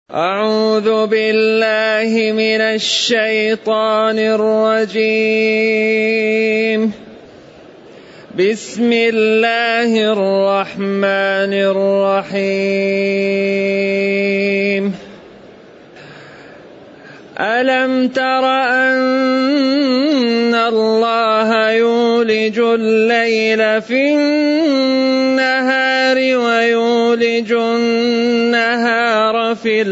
أعوذ بالله من الشيطان الرجيم. بسم الله الرحمن الرحيم. ألم تر أن الله يولج الليل في النهار ويولج النهار في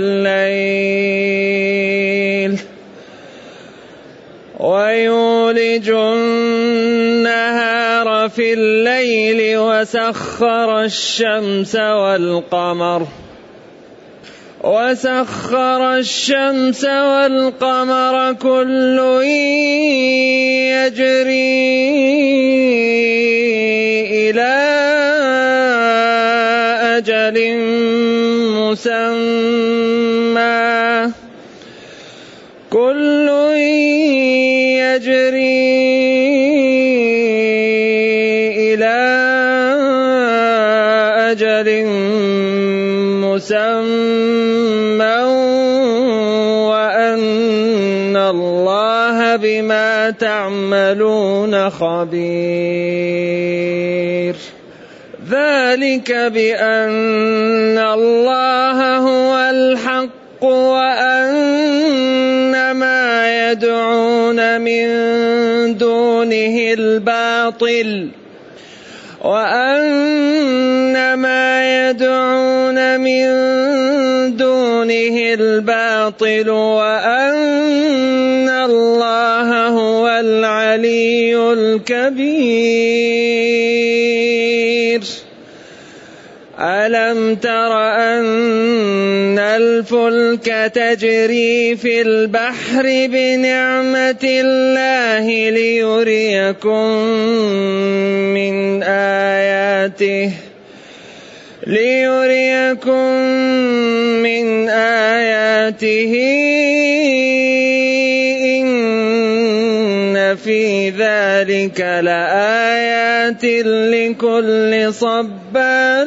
الليل وسخر الشمس والقمر كل يجري إلى أجل مسمى وأن الله بما تعملون خبير. ذلك بأن الله هو الحق وأن ما يدعون من دونه الباطل وأن الله هو العلي الكبير. ألم تر أن الفلك تجري في البحر بنعمة الله ليريكم من آياته إن في ذلك لآيات لكل صبار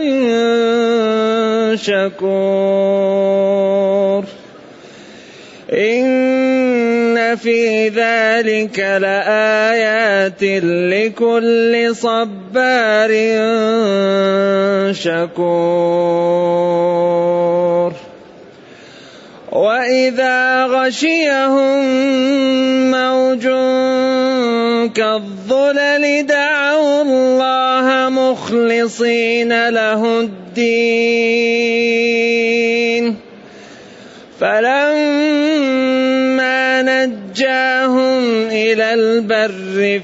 شكور. إن في ذلك لآيات لكل صبار شكور. وإذا غشيهم موج كالظلل دعوا الله مخلصين له الدين فلما نجاهم إلى البر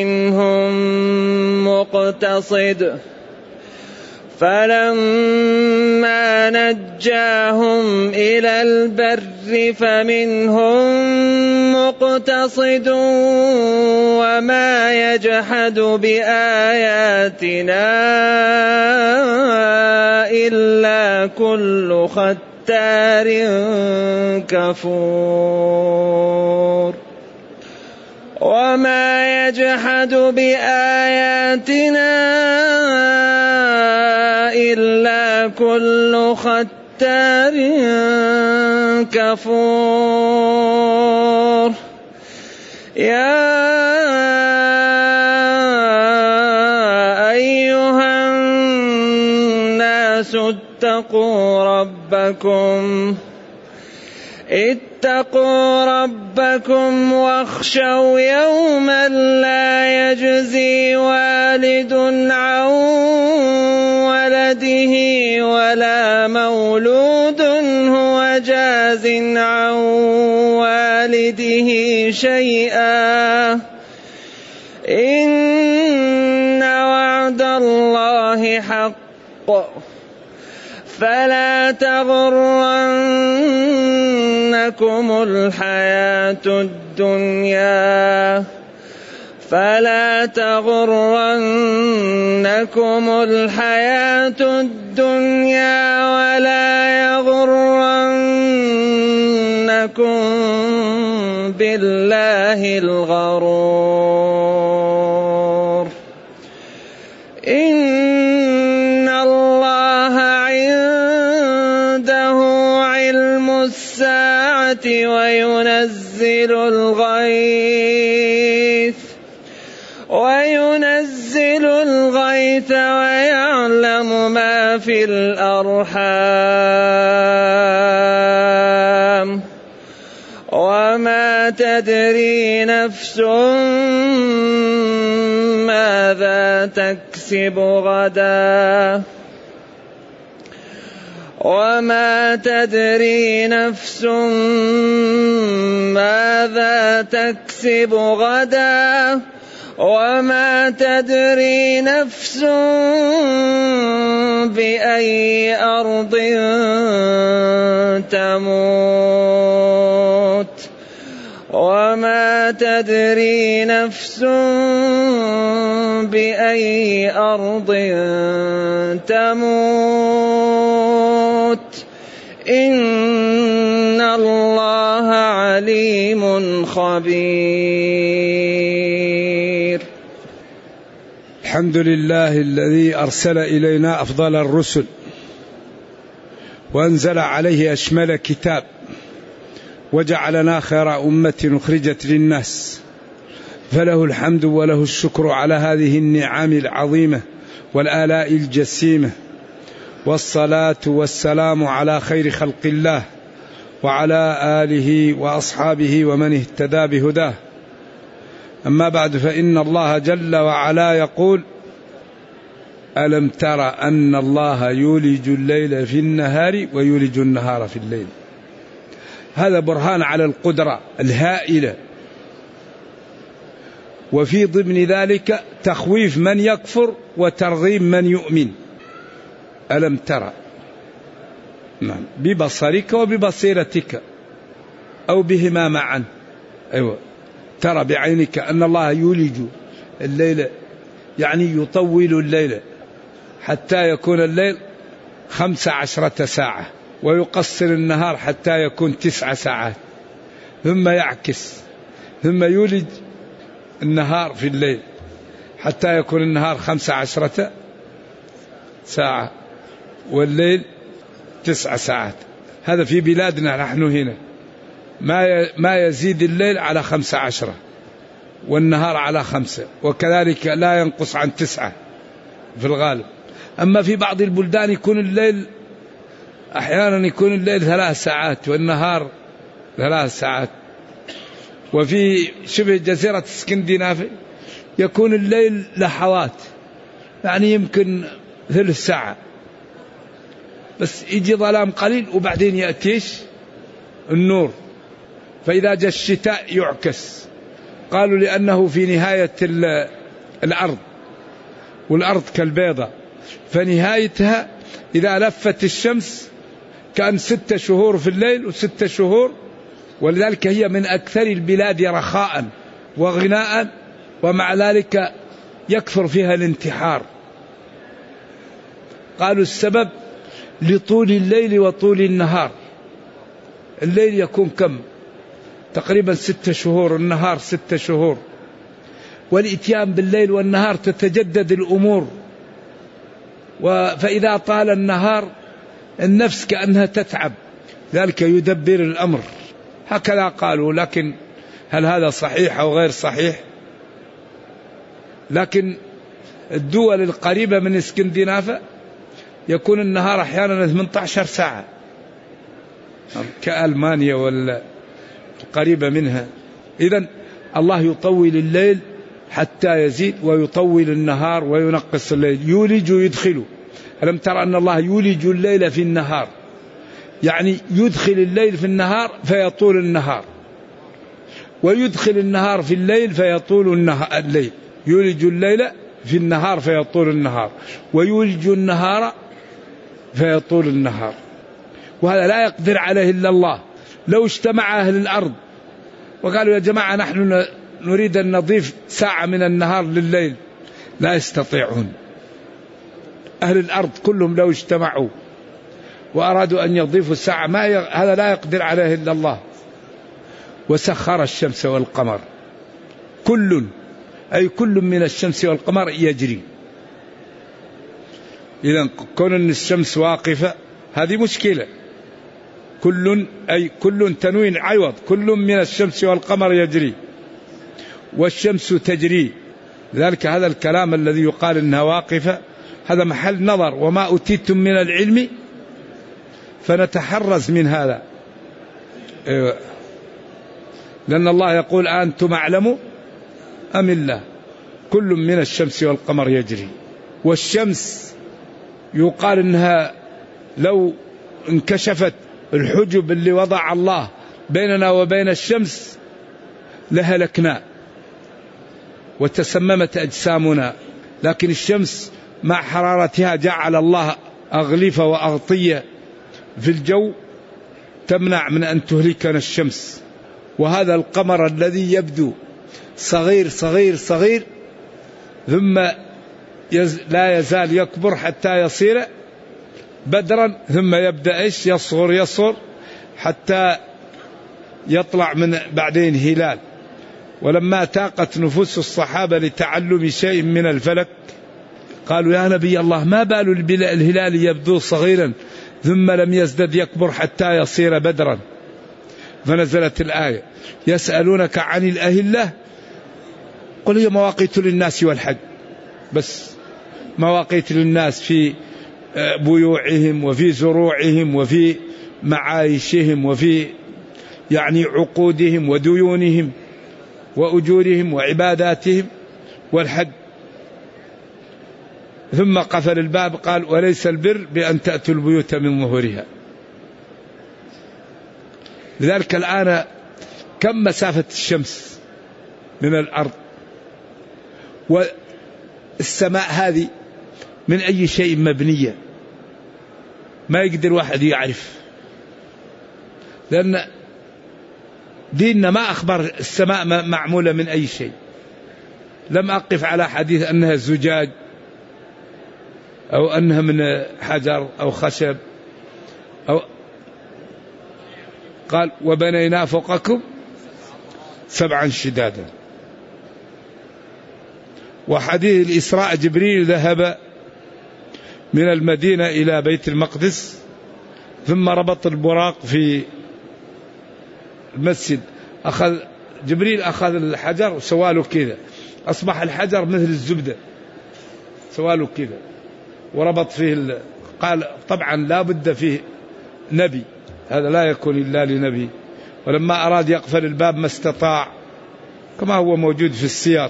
فمنهم مقتصد وما يجحد بآياتنا إلا كل ختار كفور. وما يجحد بآياتنا إلا كل ختار كفور. يا أيها الناس اتقوا ربكم واخشوا يوما لا يجزي والد عن ولده ولا مولود هو جاز عن والده شيئا إن وعد الله حق فلا تغرنكم الحياة الدنيا ولا يغرنكم بالله الغرور. إن الله عنده علم وينزل الغيث ويعلم ما في الأرحام وما تدري نفس ماذا تكسب غدا وما تدري نفس ماذا تكسب غدا وما تدري نفس بأي أرض تموت وما تدري نفس بأي أرض تموت إن الله عليم خبير. الحمد لله الذي أرسل إلينا أفضل الرسل وأنزل عليه أشمل كتاب وجعلنا خير أمة أخرجت للناس، فله الحمد وله الشكر على هذه النعم العظيمة والآلاء الجسيمة، والصلاة والسلام على خير خلق الله وعلى آله وأصحابه ومن اهتدى بهداه. أما بعد، فإن الله جل وعلا يقول: ألم تر أن الله يولج الليل في النهار ويولج النهار في الليل. هذا برهان على القدرة الهائلة، وفي ضمن ذلك تخويف من يكفر وترغيب من يؤمن. ألم ترى، نعم، ببصرك وببصيرتك أو بهما معا. أيوة، ترى بعينك أن الله يولج الليل، يعني يطول الليل حتى يكون الليل 15 ساعة، ويقصر النهار حتى يكون 9 ساعات، ثم يعكس، ثم يولج النهار في الليل حتى يكون النهار 15 ساعة والليل 9 ساعات. هذا في بلادنا نحن هنا ما يزيد الليل على 15 والنهار على 5، وكذلك لا ينقص عن 9 في الغالب. أما في بعض البلدان يكون الليل أحيانا يكون الليل 3 ساعات والنهار 3 ساعات. وفي شبه جزيرة اسكندنافيا يكون الليل لحظات، يعني يمكن ثلث ساعة بس، يجي ظلام قليل وبعدين يأتيش النور. فإذا جاء الشتاء يعكس. قالوا لأنه في نهاية الأرض، والأرض كالبيضة، فنهايتها إذا لفت الشمس كان 6 شهور في الليل و6 شهور، ولذلك هي من أكثر البلاد رخاء وغناء، ومع ذلك يكثر فيها الانتحار. قالوا السبب لطول الليل وطول النهار. الليل يكون كم؟ تقريبا 6 شهور، النهار 6 شهور، والإتيان بالليل والنهار تتجدد الأمور. فإذا طال النهار النفس كأنها تتعب، ذلك يدبر الأمر. هكذا قالوا، لكن هل هذا صحيح أو غير صحيح؟ لكن الدول القريبة من اسكندنافيا يكون النهار أحيانا 18 ساعة، كألمانيا والقريبة منها. إذن الله يطول الليل حتى يزيد، ويطول النهار وينقص الليل، يولج ويدخل. ألم ترى أن الله يولج الليل في النهار، يعني يدخل الليل في النهار فيطول النهار، ويدخل النهار في الليل فيطول الليل. يولج الليل في النهار فيطول النهار، ويولج النهار فيطول النهار. وهذا لا يقدر عليه إلا الله. لو اجتمع أهل الأرض وقالوا يا جماعة نحن نريد أن نضيف ساعة من النهار لليل، لا يستطيعون. أهل الأرض كلهم لو اجتمعوا وأرادوا أن يضيفوا ساعة هذا لا يقدر عليه إلا الله. وسخر الشمس والقمر، كل من الشمس والقمر يجري. إذن كون أن الشمس واقفة هذه مشكلة، كل تنوين عوض، كل من الشمس والقمر يجري والشمس تجري. لذلك هذا الكلام الذي يقال إنها واقفة هذا محل نظر، وما أوتيتم من العلم، فنتحرز من هذا. لأن الله يقول أنتم أعلم أم الله. كل من الشمس والقمر يجري. والشمس يقال إنها لو انكشفت الحجب اللي وضع الله بيننا وبين الشمس لهلكنا وتسممت أجسامنا، لكن الشمس مع حرارتها جعل الله أغلفة وأغطية في الجو تمنع من أن تهلكنا الشمس. وهذا القمر الذي يبدو صغير صغير صغير ثم لا يزال يكبر حتى يصير بدرا، ثم يبدأ يصغر حتى يطلع من بعدين هلال. ولما تاقت نفوس الصحابة لتعلم شيء من الفلك قالوا يا نبي الله ما بال الهلال يبدو صغيرا ثم لم يزدد يكبر حتى يصير بدرا؟ فنزلت الآية يسألونك عن الأهلة قل هي مواقيت للناس والحج، بس مواقيت للناس في بيوعهم وفي زروعهم وفي معايشهم وفي عقودهم وديونهم وأجورهم وعباداتهم، والحج. ثم قفل الباب قال وليس البر بأن تأتوا البيوت من ظهورها. لذلك الآن كم مسافة الشمس من الأرض؟ والسماء هذه من أي شيء مبنية؟ ما يقدر واحد يعرف، لأن ديننا ما أخبر السماء معمولة من أي شيء. لم أقف على حديث أنها زجاج أو أنها من حجر أو خشب أو قال وبنينا فوقكم سبعا شدادا. وحديث الإسراء جبريل ذهب من المدينة إلى بيت المقدس ثم ربط البراق في المسجد، جبريل أخذ الحجر وسواله كذا أصبح الحجر مثل الزبدة سواله كذا وربط فيه قال طبعا لا بد فيه نبي، هذا لا يكون إلا لنبي. ولما أراد يقفل الباب ما استطاع كما هو موجود في السير،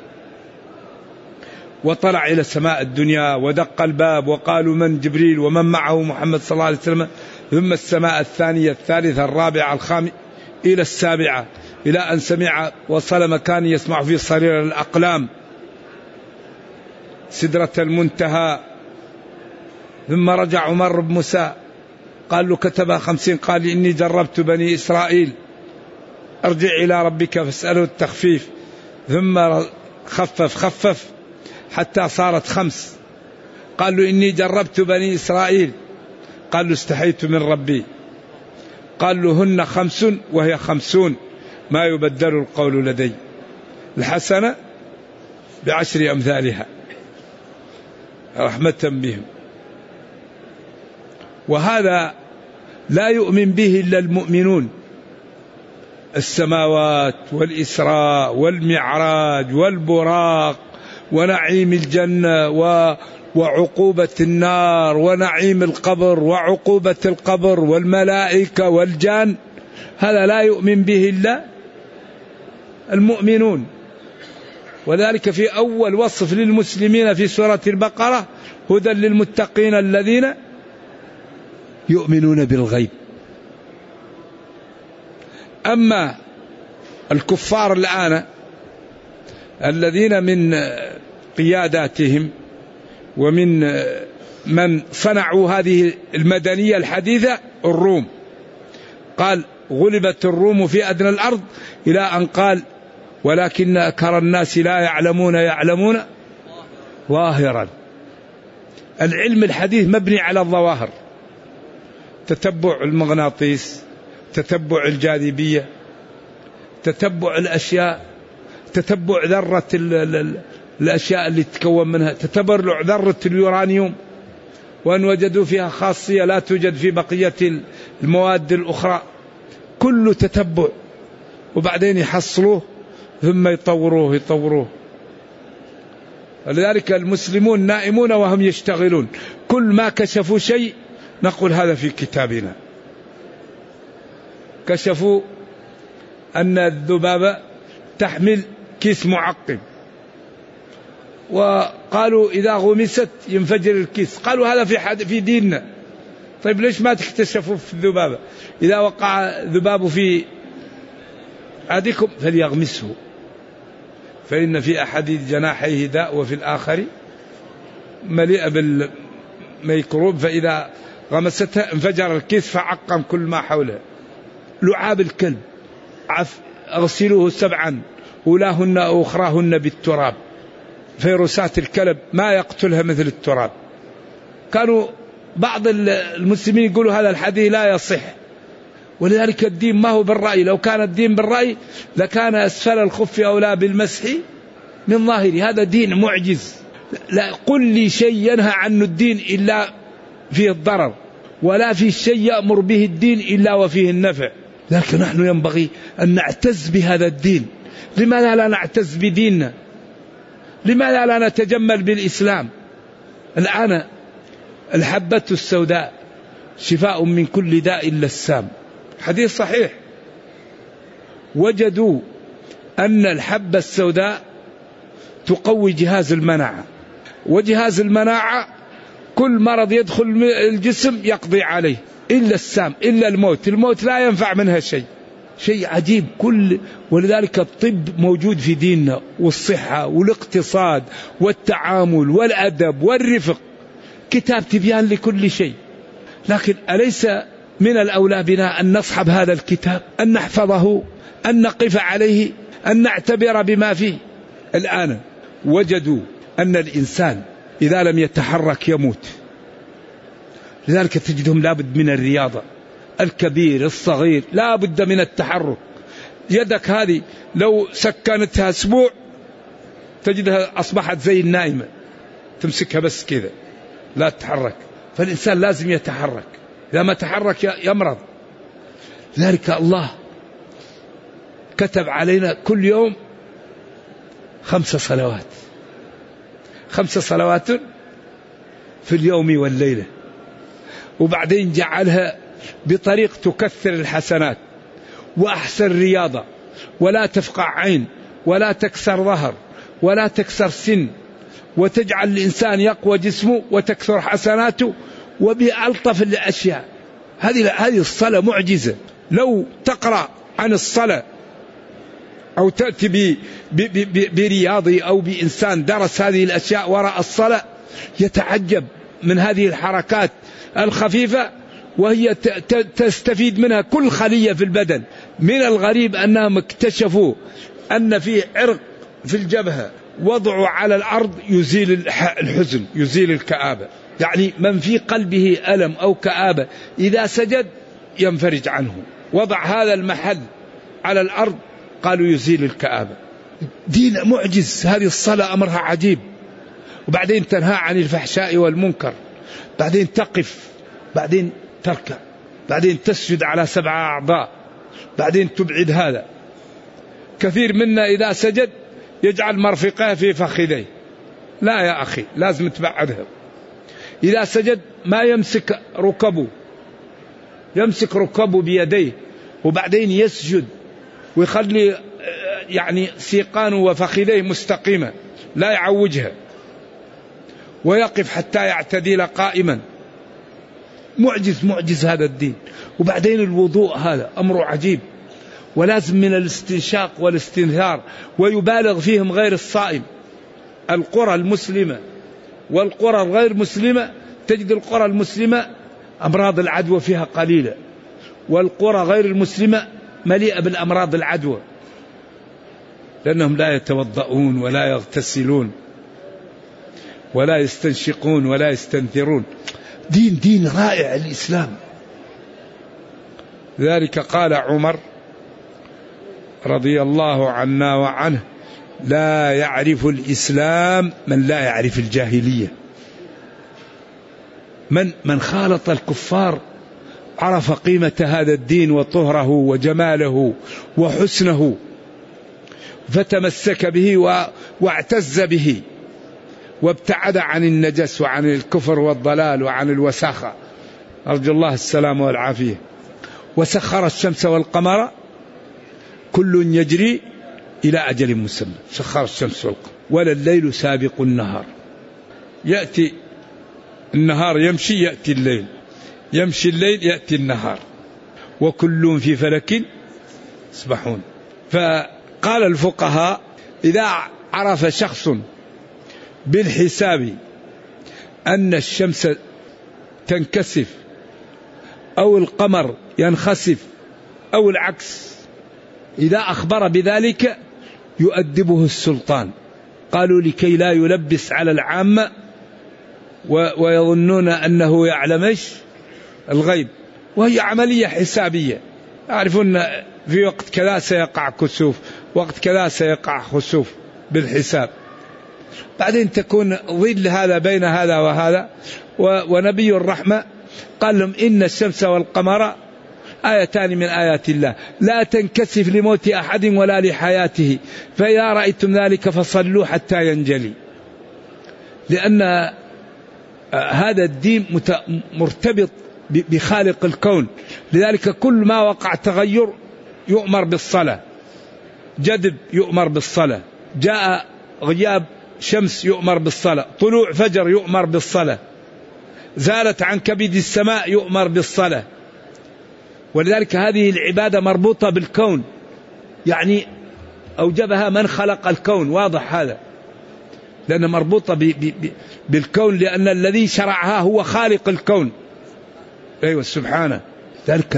وطلع إلى سماء الدنيا ودق الباب وقالوا من جبريل ومن معه محمد صلى الله عليه وسلم. ثم السماء الثانية الثالثة الرابعة الخامسة إلى السابعة، إلى أن سمع وصل مكان يسمع فيه صرير الأقلام سدرة المنتهى. ثم رجع عمر بن موسى قال له كتب 50 قال إني جربت بني إسرائيل ارجع إلى ربك فاسأله التخفيف، ثم خفف حتى صارت 5. قال له إني جربت بني إسرائيل قال له استحيت من ربي، قال له هن 5 وهي 50 ما يبدل القول لدي، الحسنة ب10 أمثالها رحمة بهم. وهذا لا يؤمن به إلا المؤمنون. السماوات والإسراء والمعراج والبراق ونعيم الجنة وعقوبة النار ونعيم القبر وعقوبة القبر والملائكة والجان، هذا لا يؤمن به إلا المؤمنون. وذلك في أول وصف للمسلمين في سورة البقرة هدى للمتقين الذين يؤمنون بالغيب. أما الكفار الآن الذين من قياداتهم ومن من صنعوا هذه المدنية الحديثة الروم، قال غلبت الروم في أدنى الأرض إلى أن قال ولكن أكثر الناس لا يعلمون ظاهرا. العلم الحديث مبني على الظواهر، تتبع المغناطيس، تتبع الجاذبية، تتبع الأشياء، تتبع ذرة الأشياء اللي تتكون منها، تتبع ذرة اليورانيوم وأن وجدوا فيها خاصية لا توجد في بقية المواد الأخرى، كله تتبع، وبعدين يحصلوه ثم يطوروه. ولذلك المسلمون نائمون وهم يشتغلون، كل ما كشفوا شيء نقول هذا في كتابنا. كشفوا أن الذبابة تحمل كيس معقم، وقالوا إذا غمست ينفجر الكيس، قالوا هذا في ديننا. طيب ليش ما تكتشفوا في الذبابة؟ إذا وقع ذباب في أحدكم فليغمسه، فإن في أحد جناحيه داء وفي الآخر مليء بالميكروب، فإذا غمستها انفجر الكيس فعقم كل ما حوله. لعاب الكلب اغسلوه 7 أولاهن وأخراهن بالتراب، فيروسات الكلب ما يقتلها مثل التراب. كانوا بعض المسلمين يقولوا هذا الحديث لا يصح، ولذلك الدين ما هو بالرأي. لو كان الدين بالرأي لكان أسفل الخف أولى بالمسح من ظاهره. هذا دين معجز. لا قل لي شيء ينهى عنه الدين إلا فيه الضرر، ولا في شيء يأمر به الدين إلا وفيه النفع. لكن نحن ينبغي أن نعتز بهذا الدين. لماذا لا نعتز بديننا؟ لماذا لا نتجمل بالإسلام؟ الآن الحبة السوداء شفاء من كل داء إلا السام، حديث صحيح. وجدوا أن الحبة السوداء تقوي جهاز المناعة، وجهاز المناعة كل مرض يدخل الجسم يقضي عليه إلا السام، إلا الموت. الموت لا ينفع منها شيء عجيب. ولذلك الطب موجود في ديننا، والصحة والاقتصاد والتعامل والأدب والرفق، كتاب تبيان لكل شيء. لكن أليس من الأولى بنا أن نصحب هذا الكتاب، أن نحفظه، أن نقف عليه، أن نعتبر بما فيه؟ الآن وجدوا أن الإنسان إذا لم يتحرك يموت. لذلك تجدهم لابد من الرياضة، الكبير الصغير لا بد من التحرك. يدك هذه لو سكنتها أسبوع تجدها أصبحت زي النائمة، تمسكها بس كذا لا تتحرك. فالإنسان لازم يتحرك، إذا ما تحرك يمرض. لذلك الله كتب علينا كل يوم 5 صلوات، 5 صلوات في اليوم والليلة، وبعدين جعلها بطريق تكثر الحسنات وأحسن رياضة، ولا تفقع عين، ولا تكسر ظهر، ولا تكسر سن، وتجعل الإنسان يقوى جسمه وتكثر حسناته، وبألطف الأشياء. هذه الصلاة معجزة. لو تقرأ عن الصلاة أو تأتي برياضي أو بإنسان درس هذه الأشياء وراء الصلاة يتعجب من هذه الحركات الخفيفة، وهي تستفيد منها كل خلية في البدن. من الغريب أنهم اكتشفوا أن في عرق في الجبهة وضعه على الأرض يزيل الحزن، يزيل الكآبة. يعني من في قلبه ألم أو كآبة إذا سجد ينفرج عنه، وضع هذا المحل على الأرض قالوا يزيل الكآبة. دين معجز. هذه الصلاة أمرها عجيب. وبعدين تنهى عن الفحشاء والمنكر، بعدين تقف، بعدين تركع، بعدين تسجد على 7 أعضاء، بعدين تبعد هذا. كثير منا إذا سجد يجعل مرفقه في فخذيه. لا يا أخي، لازم تبعدها. إذا سجد ما يمسك ركبه، يمسك ركبه بيديه، وبعدين يسجد ويخلي يعني سيقانه وفخذيه مستقيمة لا يعوجها، ويقف حتى يعتدل قائما. معجز هذا الدين. وبعدين الوضوء هذا أمر عجيب، ولازم من الاستنشاق والاستنثار، ويبالغ فيهم غير الصائم. القرى المسلمة والقرى الغير مسلمة، تجد القرى المسلمة أمراض العدوى فيها قليلة، والقرى غير المسلمة مليئة بالأمراض العدوى، لأنهم لا يتوضؤون ولا يغتسلون ولا يستنشقون ولا يستنثرون. دين رائع الإسلام. ذلك قال عمر رضي الله عنا وعنه: لا يعرف الإسلام من لا يعرف الجاهلية. من خالط الكفار عرف قيمة هذا الدين وطهره وجماله وحسنه فتمسك به واعتز به وابتعد عن النجس وعن الكفر والضلال وعن الوساخة، أرجو الله السلامة والعافية. وسخر الشمس والقمر كل يجري إلى أجل مسمى، سخر الشمس والقمر، ولا الليل سابق النهار. يأتي النهار يمشي يأتي الليل، يمشي الليل يأتي النهار، وكل في فلك يسبحون. فقال الفقهاء إذا عرف شخص بالحساب أن الشمس تنكسف أو القمر ينخسف أو العكس، إذا أخبر بذلك يؤدبه السلطان. قالوا لكي لا يلبس على العامة ويظنون أنه يعلم الغيب، وهي عملية حسابية. يعرفون في وقت كذا سيقع كسوف، وقت كذا سيقع خسوف بالحساب. بعدين تكون ظل هذا بين هذا وهذا. ونبي الرحمة قال لهم إن الشمس والقمر آيتان من آيات الله لا تنكسف لموت أحد ولا لحياته، فإذا رأيتم ذلك فصلوا حتى ينجلي. لأن هذا الدين مرتبط بخالق الكون، لذلك كل ما وقع تغير يؤمر بالصلاة، جدب يؤمر بالصلاة، جاء غياب شمس يؤمر بالصلاة، طلوع فجر يؤمر بالصلاة، زالت عن كبد السماء يؤمر بالصلاة. ولذلك هذه العبادة مربوطة بالكون، يعني أوجبها من خلق الكون، واضح هذا، لأنها مربوطة بالكون، لأن الذي شرعها هو خالق الكون. أيوة سبحانه. ذلك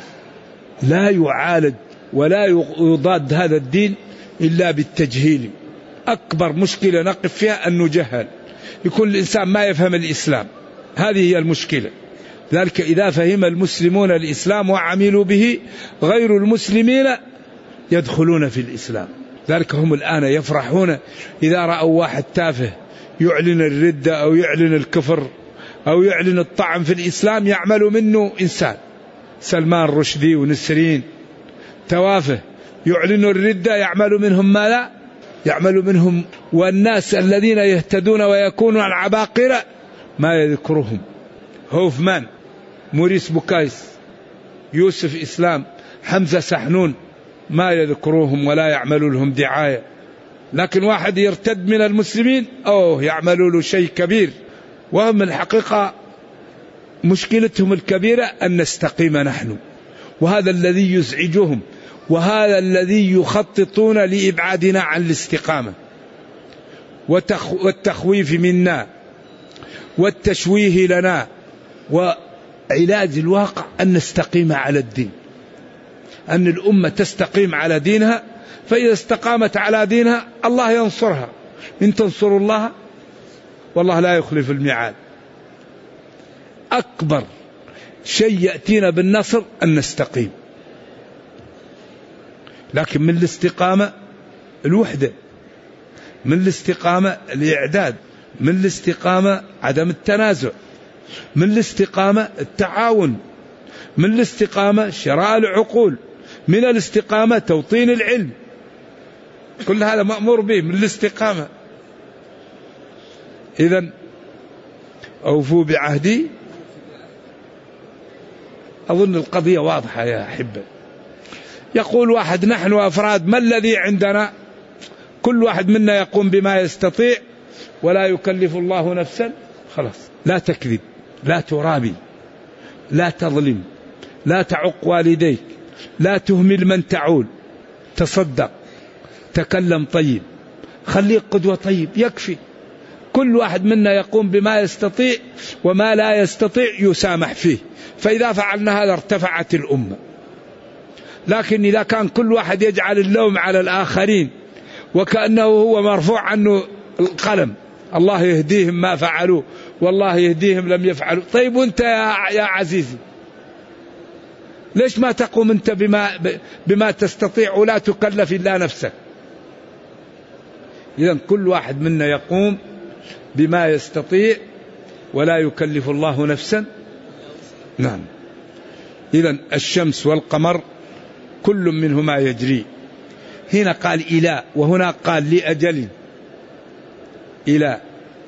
لا يعالج ولا يضاد هذا الدين إلا بالتجهيل. أكبر مشكلة نقف فيها أن نجهل، يكون الإنسان ما يفهم الإسلام، هذه هي المشكلة. ذلك إذا فهم المسلمون الإسلام وعملوا به غير المسلمين يدخلون في الإسلام. ذلك هم الآن يفرحون إذا رأوا واحد تافه يعلن الردة أو يعلن الكفر أو يعلن الطعن في الإسلام، يعمل منه إنسان. سلمان رشدي ونسرين توافه يعلنوا الردة، يعمل منهم ما لا يعمل منهم. والناس الذين يهتدون ويكونون عباقرة ما يذكرهم. هوفمان، موريس بوكايس، يوسف إسلام، حمزة سحنون، ما يذكروهم ولا يعملوا لهم دعاية. لكن واحد يرتد من المسلمين يعملوا له شيء كبير. وهم الحقيقة مشكلتهم الكبيرة أن نستقيم نحن، وهذا الذي يزعجهم، وهذا الذي يخططون لإبعادنا عن الاستقامة والتخويف منا والتشويه لنا. وعلاج الواقع أن نستقيم على الدين، أن الأمة تستقيم على دينها، فإذا استقامت على دينها الله ينصرها. إن تنصروا الله والله لا يخلف الميعاد. أكبر شيء يأتينا بالنصر أن نستقيم، لكن من الاستقامة الوحدة، من الاستقامة الإعداد، من الاستقامة عدم التنازع، من الاستقامة التعاون، من الاستقامة شراء العقول، من الاستقامة توطين العلم، كل هذا مأمور به من الاستقامة. إذن أوفوا بعهدي. أظن القضية واضحة يا أحبة. يقول واحد نحن أفراد ما الذي عندنا؟ كل واحد منا يقوم بما يستطيع ولا يكلف الله نفسا. خلاص، لا تكذب، لا ترابي، لا تظلم، لا تعق والديك، لا تهمل من تعول، تصدق، تكلم طيب، خليك قدوة طيب، يكفي. كل واحد منا يقوم بما يستطيع، وما لا يستطيع يسامح فيه. فإذا فعلنا هذا ارتفعت الأمة. لكن إذا كان كل واحد يجعل اللوم على الآخرين وكأنه هو مرفوع عنه القلم، الله يهديهم ما فعلوا والله يهديهم لم يفعلوا. طيب وانت يا عزيزي ليش ما تقوم انت بما تستطيع ولا تكلف إلا نفسك؟ إذن كل واحد منا يقوم بما يستطيع ولا يكلف الله نفسا. نعم. إذن الشمس والقمر كل منهما يجري. هنا قال إلى، وهنا قال لأجل، إلى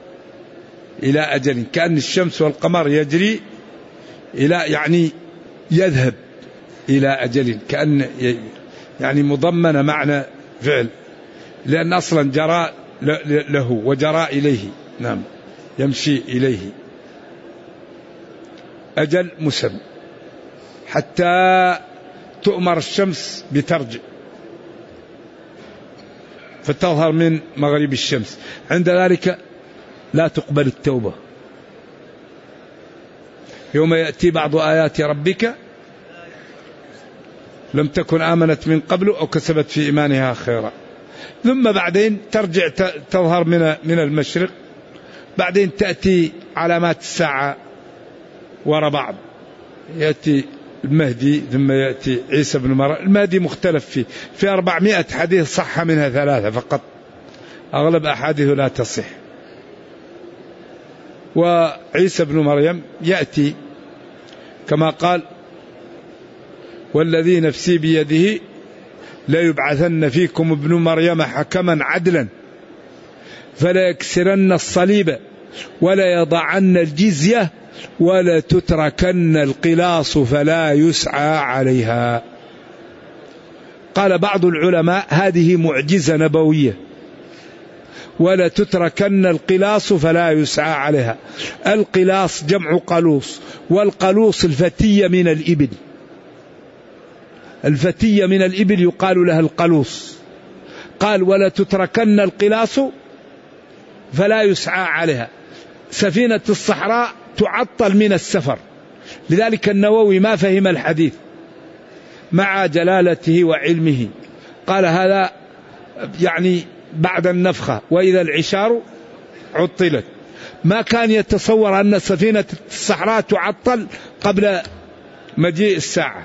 أجل، كأن الشمس والقمر يجري إلى يعني يذهب إلى أجل، كأن يعني مضمن معنى فعل، لأن أصلا جرى له وجرى إليه. نعم، يمشي إليه. أجل مسمى حتى تؤمر الشمس بترجع فتظهر من مغرب الشمس، عند ذلك لا تقبل التوبة. يوم يأتي بعض آيات ربك لم تكن آمنت من قبل أو كسبت في إيمانها خيرا، ثم بعدين ترجع تظهر من المشرق، بعدين تأتي علامات الساعة وراء بعض، يأتي المهدي ثم يأتي عيسى بن مريم. المهدي مختلف فيه، في 400 حديث صح منها 3 فقط، أغلب أحاديث لا تصح. وعيسى بن مريم يأتي كما قال والذي نفسي بيده لا يبعثن فيكم ابن مريم حكما عدلا فلا يكسرن الصليب ولا يضعن الجزية ولا تتركن القلاص فلا يسعى عليها. قال بعض العلماء هذه معجزة نبوية، ولا تتركن القلاص فلا يسعى عليها. القلاص جمع قلوص، والقلوص الفتية من الإبل، الفتية من الإبل يقال لها القلوص. قال ولا تتركن القلاص فلا يسعى عليها. سفينة الصحراء تعطل من السفر، لذلك النووي ما فهم الحديث مع جلالته وعلمه، قال هذا يعني بعد النفخة وإذا العشار عطلت. ما كان يتصور أن سفينة الصحراء تعطل قبل مجيء الساعة،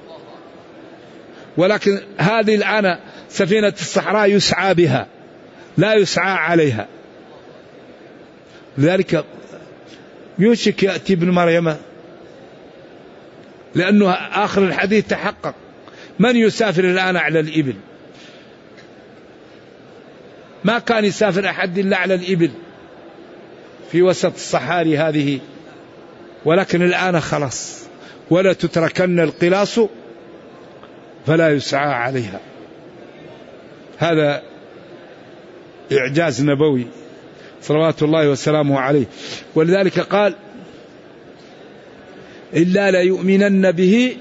ولكن هذه الآن سفينة الصحراء يسعى بها لا يسعى عليها. لذلك يوشك يأتي ابن مريم، لأنه آخر الحديث تحقق. من يسافر الآن على الإبل؟ ما كان يسافر أحد إلا على الإبل في وسط الصحاري هذه، ولكن الآن خلاص ولا تتركن القلاص فلا يسعى عليها. هذا إعجاز نبوي صلوات الله وسلامه عليه. ولذلك قال إلا لا يؤمنن به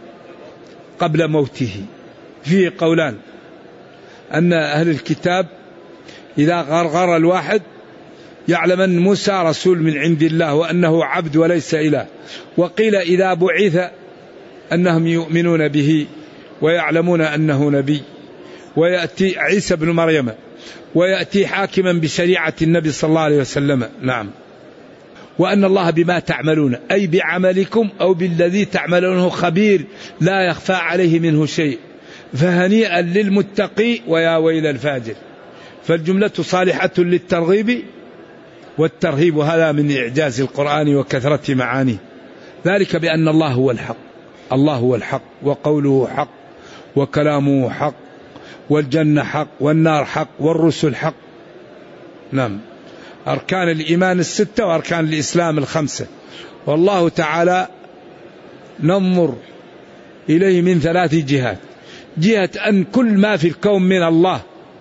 قبل موته. فيه قولان، أن أهل الكتاب إذا غرغر الواحد يعلم أن موسى رسول من عند الله وأنه عبد وليس إله، وقيل إذا بعث أنهم يؤمنون به ويعلمون أنه نبي، ويأتي عيسى بن مريم ويأتي حاكما بشريعة النبي صلى الله عليه وسلم. نعم. وأن الله بما تعملون أي بعملكم أو بالذي تعملونه خبير لا يخفى عليه منه شيء، فهنيئا للمتقي ويا ويل الفاجر. فالجملة صالحة للترغيب والترهيب، هذا من إعجاز القرآن وكثرة معانيه. ذلك بأن الله هو الحق، الله هو الحق وقوله حق وكلامه حق والجنة حق والنار حق والرسل حق. نعم. أركان الإيمان 6 وأركان الإسلام 5، والله تعالى ننظر إليه من 3 جهات. جهة أن كل ما في الكون من الله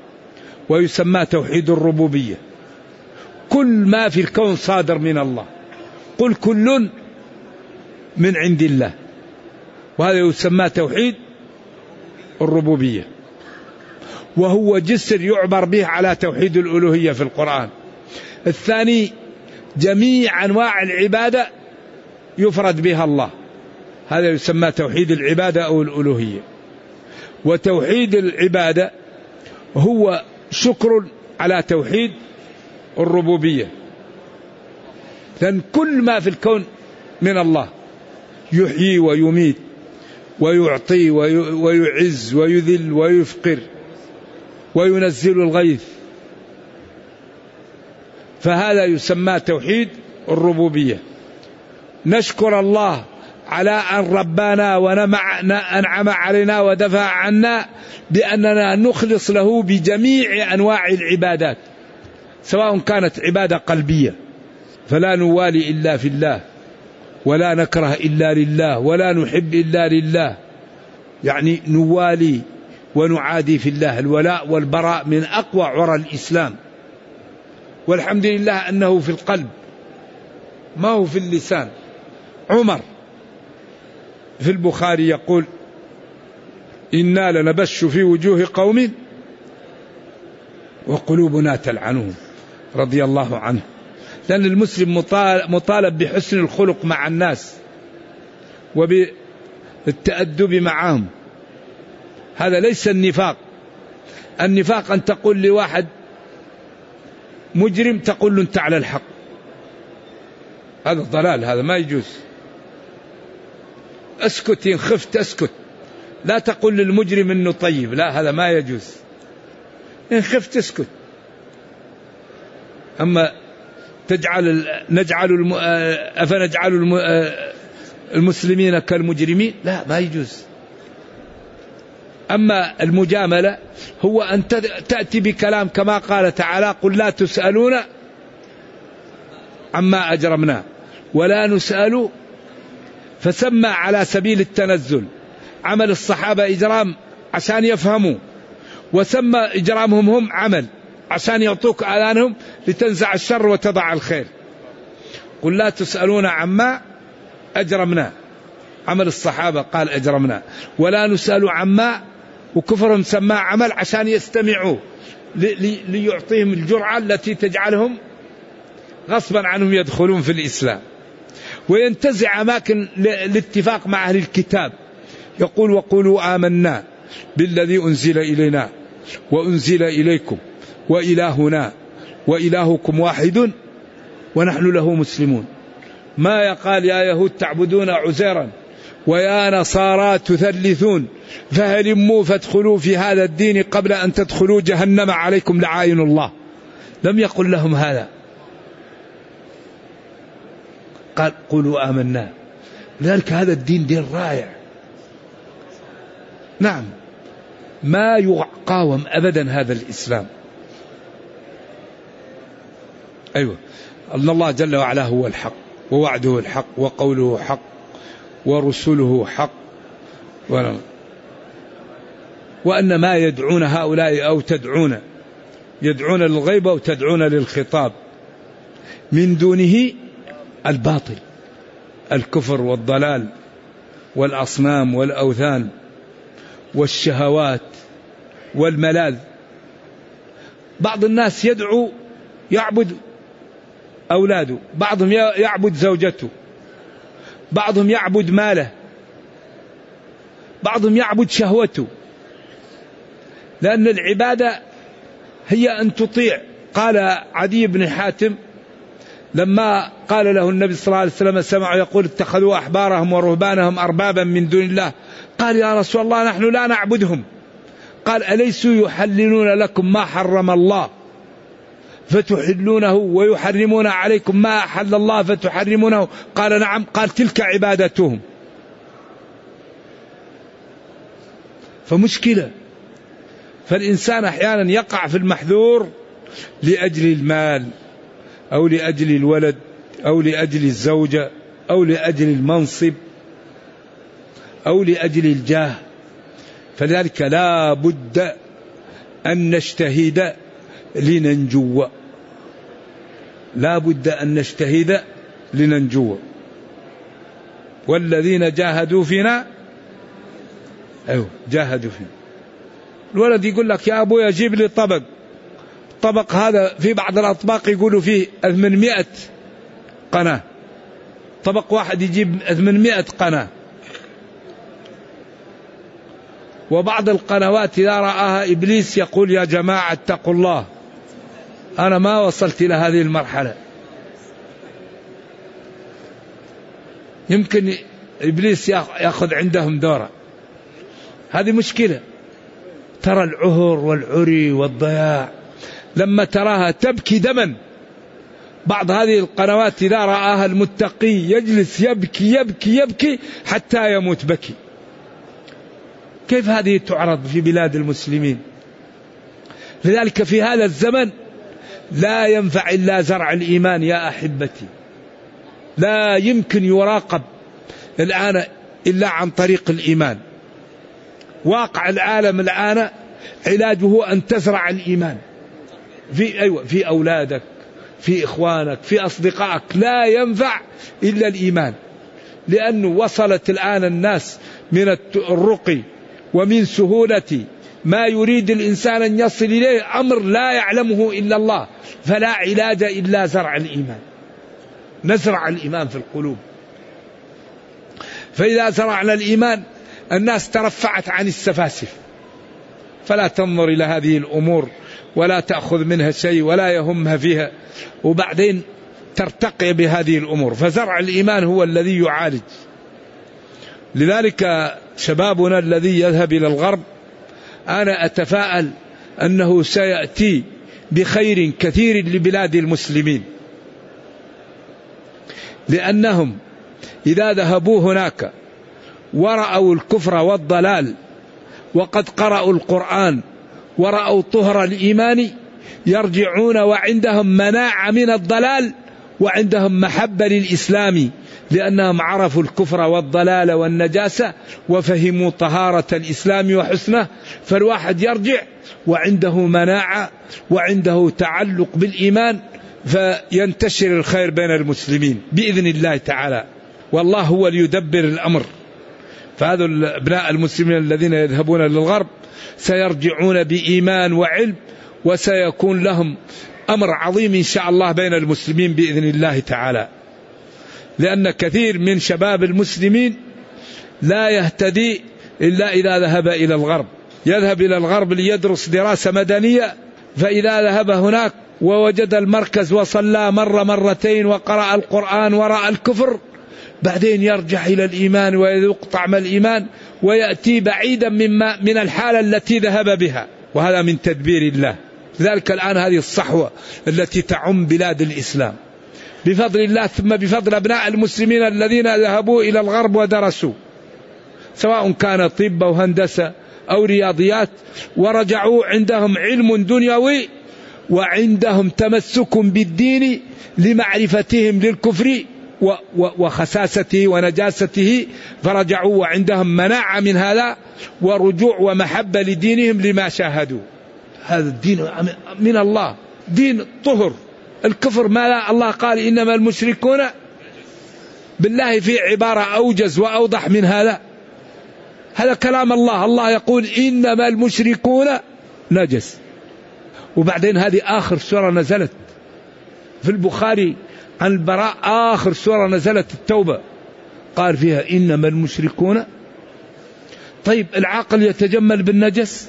ويسمى توحيد الربوبية، كل ما في الكون صادر من الله، قل كل من عند الله، وهذا يسمى توحيد الربوبية، وهو جسر يعبر به على توحيد الألوهية في القرآن. الثاني جميع أنواع العبادة يفرد بها الله، هذا يسمى توحيد العبادة أو الألوهية. وتوحيد العبادة هو شكر على توحيد الربوبية، لأن كل ما في الكون من الله، يحيي ويميت ويعطي ويعز ويذل ويفقر وينزل الغيث، فهذا يسمى توحيد الربوبية. نشكر الله على أن ربانا وأنعم علينا ودفع عنا بأننا نخلص له بجميع أنواع العبادات، سواء كانت عبادة قلبية، فلا نوالي إلا في الله، ولا نكره إلا لله، ولا نحب إلا لله، يعني نوالي ونعادي في الله. الولاء والبراء من أقوى عرى الإسلام، والحمد لله أنه في القلب ما هو في اللسان. عمر في البخاري يقول: إنا لنبش في وجوه قوم وقلوبنا تلعنهم، رضي الله عنه. لأن المسلم مطالب بحسن الخلق مع الناس وبالتأدب معهم، هذا ليس النفاق. النفاق أن تقول لواحد مجرم تقول له أنت على الحق، هذا ضلال، هذا ما يجوز. اسكت إن خفت اسكت، لا تقول للمجرم أنه طيب، لا، هذا ما يجوز. إن خفت اسكت. أما أفنجعل المسلمين كالمجرمين، لا، ما يجوز. أما المجاملة هو أن تأتي بكلام كما قال تعالى: قل لا تسألون عما أجرمنا ولا نسأل، فسمى على سبيل التنزل. عمل الصحابة إجرام عشان يفهموا، وسمى إجرامهم هم عمل عشان يعطوك آذانهم لتنزع الشر وتضع الخير. قل لا تسألون عما أجرمنا، عمل الصحابة قال أجرمنا، ولا نسأل عما، وكفرهم سماه عمل عشان يستمعوا ليعطيهم الجرعة التي تجعلهم غصبا عنهم يدخلون في الإسلام. وينتزع أماكن الاتفاق مع أهل الكتاب، يقول: وقولوا آمنا بالذي أنزل إلينا وأنزل إليكم وإلهنا وإلهكم واحد ونحن له مسلمون. ما يقال: يا يهود تعبدون عزيرا ويا نصارى تثلثون فهلموا فادخلوا في هذا الدين قبل أن تدخلوا جهنم عليكم لعائن الله. لم يقل لهم هذا، قال: قولوا آمنا. لذلك هذا الدين دين رائع. نعم، ما يقاوم أبدا هذا الإسلام. أيوة، أن الله جل وعلا هو الحق، ووعده الحق، وقوله حق، ورسله حق، وأن ما يدعون هؤلاء أو يدعون للغيب أو تدعون للخطاب من دونه الباطل، الكفر والضلال والأصنام والأوثان والشهوات والملاذ. بعض الناس يعبد أولاده، بعضهم يعبد زوجته، بعضهم يعبد ماله، بعضهم يعبد شهوته، لأن العبادة هي أن تطيع. قال عدي بن حاتم لما قال له النبي صلى الله عليه وسلم: سمعوا يقول اتخذوا أحبارهم ورهبانهم أربابا من دون الله، قال: يا رسول الله نحن لا نعبدهم. قال: أليسوا يحللون لكم ما حرم الله فتحلونه ويحرمون عليكم ما أحل الله فتحرمونه؟ قال: نعم. قال: تلك عبادتهم. فمشكلة. فالإنسان أحيانا يقع في المحذور لأجل المال أو لأجل الولد أو لأجل الزوجة أو لأجل المنصب أو لأجل الجاه. فلذلك لا بد أن نجتهد لننجو، لا بد أن نجتهد لننجو. والذين جاهدوا فينا، أيوه جاهدوا فينا. الولد يقول لك: يا أبويا جيب لي طبق هذا في بعض الأطباق يقولوا فيه 800 قناة، طبق واحد يجيب 800 قناة. وبعض القنوات إذا رآها إبليس يقول: يا جماعة اتقوا الله، أنا ما وصلت إلى هذه المرحلة. يمكن إبليس يأخذ عندهم دورة. هذه مشكلة. ترى العهر والعري والضياع لما تراها تبكي دما، بعض هذه القنوات إذا رآها المتقي يجلس يبكي يبكي يبكي حتى يموت بكي. كيف هذه تعرض في بلاد المسلمين؟ لذلك في هذا الزمن لا ينفع إلا زرع الإيمان يا أحبتي. لا يمكن يراقب الآن إلا عن طريق الإيمان. واقع العالم الآن علاجه أن تزرع الإيمان في أولادك، في إخوانك، في أصدقائك. لا ينفع إلا الإيمان، لأنه وصلت الآن الناس من الرقي ومن سهولة ما يريد الإنسان أن يصل إليه أمر لا يعلمه إلا الله. فلا علاج إلا زرع الإيمان. نزرع الإيمان في القلوب. فإذا زرعنا الإيمان الناس ترفعت عن السفاسف، فلا تنظر إلى هذه الأمور ولا تأخذ منها شيء ولا يهمها فيها، وبعدين ترتقي بهذه الأمور. فزرع الإيمان هو الذي يعالج. لذلك شبابنا الذي يذهب إلى الغرب أنا أتفائل أنه سيأتي بخير كثير لبلاد المسلمين، لأنهم إذا ذهبوا هناك ورأوا الكفر والضلال وقد قرأوا القرآن ورأوا طهر الإيمان يرجعون وعندهم مناعة من الضلال وعندهم محبة للإسلام، لأنهم عرفوا الكفر والضلال والنجاسة وفهموا طهارة الإسلام وحسنه. فالواحد يرجع وعنده مناعة وعنده تعلق بالإيمان، فينتشر الخير بين المسلمين بإذن الله تعالى، والله هو ليدبر الأمر. فهذا الأبناء المسلمين الذين يذهبون للغرب سيرجعون بإيمان وعلم، وسيكون لهم أمر عظيم إن شاء الله بين المسلمين بإذن الله تعالى. لأن كثير من شباب المسلمين لا يهتدي إلا إذا ذهب إلى الغرب. يذهب إلى الغرب ليدرس دراسة مدنية، فإذا ذهب هناك ووجد المركز وصلى مرة مرتين وقرأ القرآن ورأى الكفر، بعدين يرجع إلى الإيمان ويذوق طعم الإيمان ويأتي بعيدا من الحالة التي ذهب بها، وهذا من تدبير الله. لذلك الآن هذه الصحوة التي تعم بلاد الإسلام بفضل الله، ثم بفضل أبناء المسلمين الذين ذهبوا إلى الغرب ودرسوا، سواء كان طب أو هندسة أو رياضيات، ورجعوا عندهم علم دنيوي وعندهم تمسك بالدين لمعرفتهم للكفر وخساسته ونجاسته، فرجعوا وعندهم مناعة من هذا ورجوع ومحبة لدينهم لما شاهدوا. هذا الدين من الله، دين طهر. الكفر ما لا الله قال إنما المشركون، بالله في عبارة أوجز وأوضح من هذا؟ هذا كلام الله. الله يقول إنما المشركون نجس. وبعدين هذه آخر سورة نزلت في البخاري عن البراء، آخر سورة نزلت التوبة، قال فيها إنما المشركون. طيب العاقل يتجمل بالنجس؟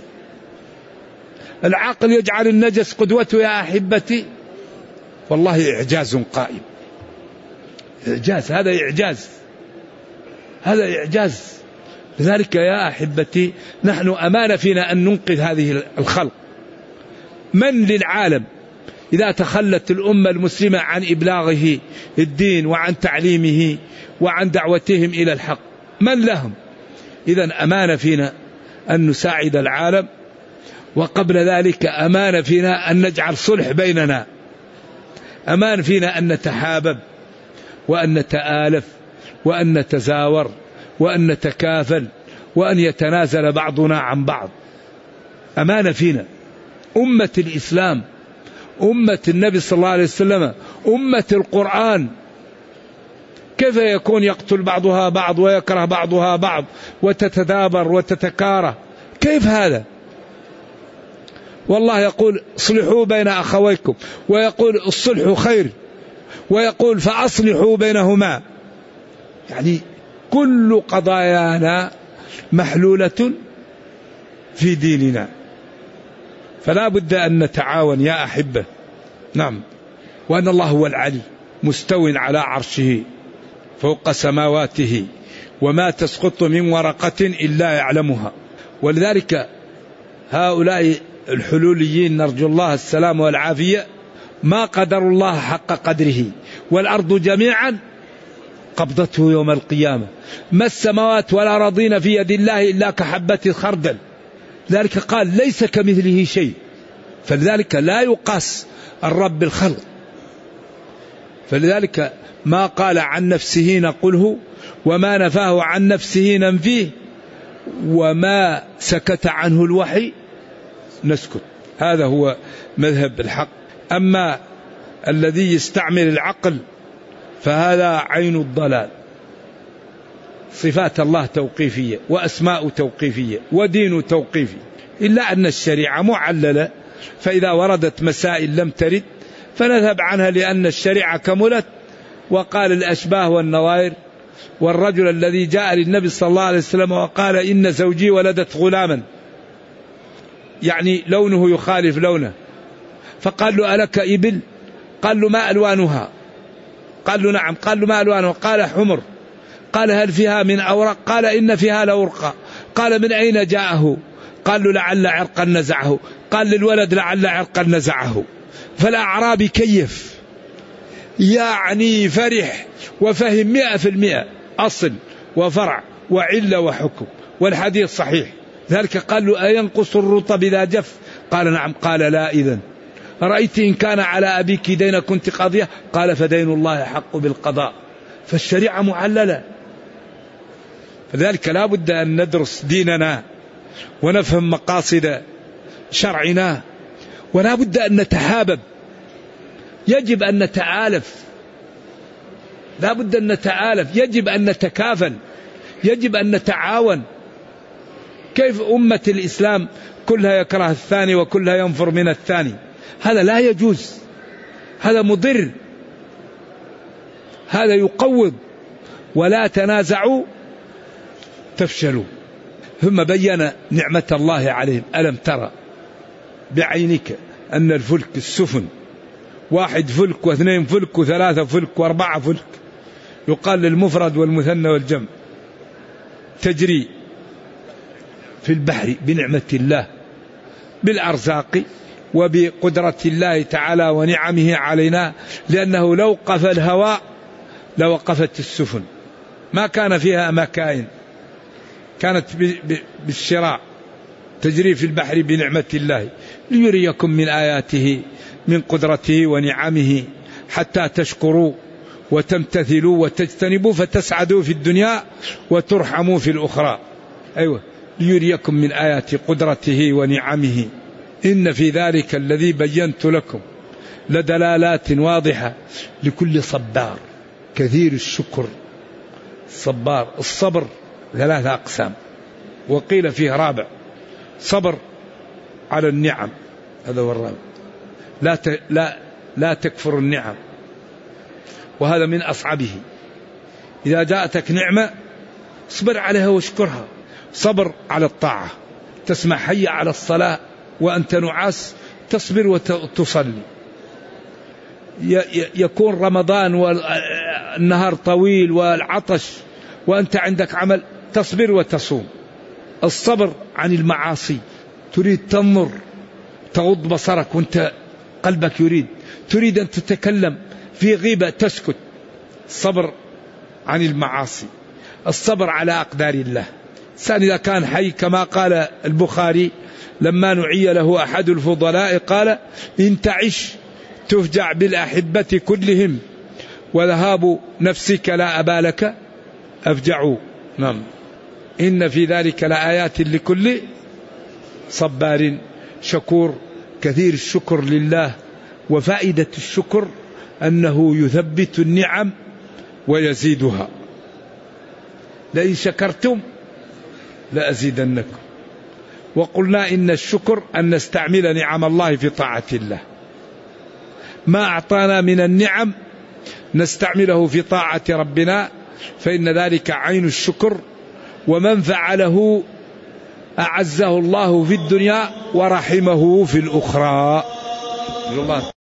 العاقل يجعل النجس قدوته يا أحبتي؟ والله إعجاز قائم. إعجاز، هذا إعجاز، هذا إعجاز. لذلك يا أحبتي نحن أمانة فينا أن ننقذ هذه الخلق. من للعالم إذا تخلت الأمة المسلمة عن إبلاغه الدين وعن تعليمه وعن دعوتهم إلى الحق؟ من لهم؟ إذن أمانة فينا أن نساعد العالم، وقبل ذلك أمانة فينا أن نجعل صلح بيننا، أمان فينا أن نتحابب وأن نتآلف وأن نتزاور وأن نتكافل وأن يتنازل بعضنا عن بعض. أمانة فينا. أمة الإسلام، أمة النبي صلى الله عليه وسلم، أمة القرآن، كيف يكون يقتل بعضها بعض ويكره بعضها بعض وتتدابر وتتكاره؟ كيف هذا؟ والله يقول اصلحوا بين أخويكم، ويقول الصلح خير، ويقول فأصلحوا بينهما. يعني كل قضايانا محلولة في ديننا، فلا بد أن نتعاون يا أحبة. نعم. وأن الله هو العلي مستو على عرشه فوق سماواته، وما تسقط من ورقة إلا يعلمها. ولذلك هؤلاء الحلوليين نرجو الله السلام والعافية ما قدر الله حق قدره، والأرض جميعا قبضته يوم القيامة، ما السماوات والأراضين في يد الله إلا كحبة خردل. ذلك قال ليس كمثله شيء، فلذلك لا يقاس الرب بالخلق. فلذلك ما قال عن نفسه نقله، وما نفاه عن نفسه ننفيه، وما سكت عنه الوحي نسكت. هذا هو مذهب الحق. أما الذي يستعمل العقل فهذا عين الضلال. صفات الله توقيفية، وأسماء توقيفية، ودين توقيفي، إلا أن الشريعة معللة، فإذا وردت مسائل لم ترد فنذهب عنها لأن الشريعة كملت. وقال الأشباه والنظائر، والرجل الذي جاء للنبي صلى الله عليه وسلم وقال إن زوجي ولدت غلاما، يعني لونه يخالف لونه، فقال له ألك إبل؟ قال له ما ألوانها؟ قال له نعم. قال له ما ألوانها؟ قال حمر. قال هل فيها من أورق؟ قال إن فيها لورقة. قال من أين جاءه؟ قال له لعل عرقا نزعه. قال للولد لعل عرقا نزعه. فالأعرابي كيف، يعني فرح وفهم 100% أصل وفرع وعلة وحكم، والحديث صحيح. ذلك قال له أينقص الرطب إذا جف؟ قال نعم. قال لا. إذن رأيت إن كان على أبيك دين كنت قاضية؟ قال فدين الله حق بالقضاء. فالشريعة معللة. فذلك لا بد أن ندرس ديننا ونفهم مقاصد شرعنا، ولا بد أن نتحابب. يجب أن نتآلف، لا بد أن نتآلف، يجب أن نتكافل، يجب أن نتعاون. كيف أمة الإسلام كلها يكره الثاني وكلها ينفر من الثاني؟ هذا لا يجوز، هذا مضر، هذا يقوض. ولا تنازعوا تفشلوا. ثم بين نعمة الله عليهم. ألم ترى بعينك أن الفلك السفن، 1 فلك و2 فلك و3 فلك و4 فلك، يقال للمفرد والمثنى والجمع، تجري في البحر بنعمة الله، بالأرزاق وبقدرة الله تعالى ونعمه علينا. لأنه لو وقف الهواء لوقفت السفن، ما كان فيها مكائن، كانت بالشراع تجري في البحر بنعمة الله ليريكم من آياته من قدرته ونعمه حتى تشكروا وتمتثلوا وتجتنبوا فتسعدوا في الدنيا وترحموا في الأخرى. أيوة، ليريكم من آيات قدرته ونعمه إن في ذلك الذي بينت لكم لدلالات واضحة لكل صبار كثير الشكر. صبار، الصبر 3 أقسام، وقيل فيه رابع، صبر على النعم، هذا هو الرابع. لا تكفر النعم، وهذا من أصعبه. إذا جاءتك نعمة اصبر عليها واشكرها. صبر على الطاعة، تسمع حي على الصلاة وأنت نعاس تصبر وتصلي. يكون رمضان والنهار طويل والعطش وأنت عندك عمل تصبر وتصوم. الصبر عن المعاصي، تريد تنظر تغض بصرك وانت قلبك يريد، تريد أن تتكلم في غيبة تسكت. الصبر عن المعاصي. الصبر على أقدار الله. الإنسان إذا كان حي كما قال البخاري لما نعي له أحد الفضلاء قال إن تعش تفجع بالأحبة كلهم وذهاب نفسك لا أبا لك أفجعوا. نعم، إن في ذلك لآيات لكل صبار شكور. كثير الشكر لله. وفائدة الشكر أنه يثبت النعم ويزيدها. لئن شكرتم لأزيدنكم. وقلنا إن الشكر أن نستعمل نعم الله في طاعة الله. ما أعطانا من النعم نستعمله في طاعة ربنا، فإن ذلك عين الشكر. ومن فعله أعزه الله في الدنيا ورحمه في الأخرى.